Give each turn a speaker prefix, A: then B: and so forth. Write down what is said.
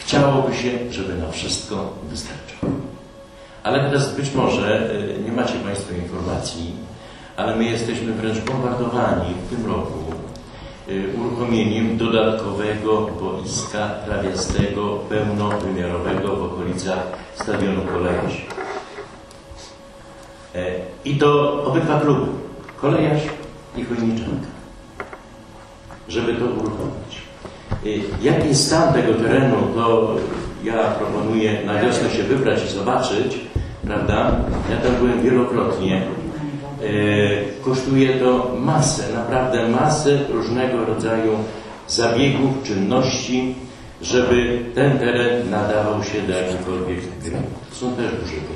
A: Chciałoby się, żeby na wszystko wystarczyło. Ale teraz być może nie macie Państwo informacji, ale my jesteśmy wręcz bombardowani w tym roku uruchomieniem dodatkowego boiska trawiastego, pełnowymiarowego w okolicach stadionu Kolejarz. I to obydwa kluby, Kolejarz i Chojniczanka, żeby to uruchomić. Jaki jest stan tego terenu, to ja proponuję na wiosnę się wybrać i zobaczyć, prawda? Ja tam byłem wielokrotnie. Kosztuje to masę, naprawdę masę różnego rodzaju zabiegów, czynności, żeby ten teren nadawał się do jakiejkolwiek gry. Są też duże